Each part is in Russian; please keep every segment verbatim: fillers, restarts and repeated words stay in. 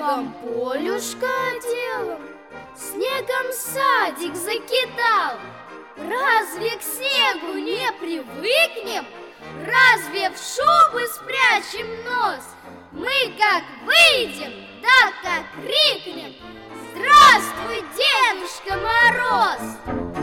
снегом полюшка одела, снегом садик закидал. Разве к снегу не привыкнем? Разве в шубы спрячем нос? Мы как выйдем, да как крикнем: здравствуй, Дедушка Мороз!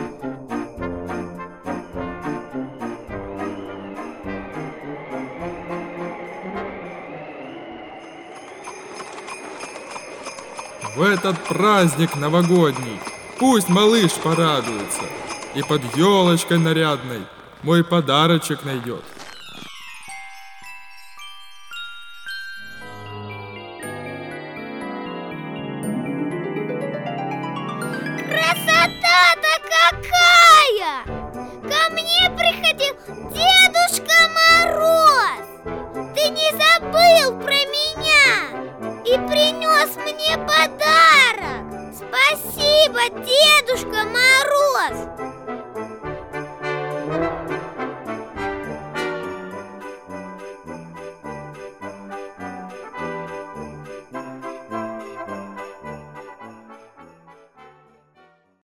В этот праздник новогодний пусть малыш порадуется и под елочкой нарядной мой подарочек найдет. Красота-то какая! Ко мне приходил дед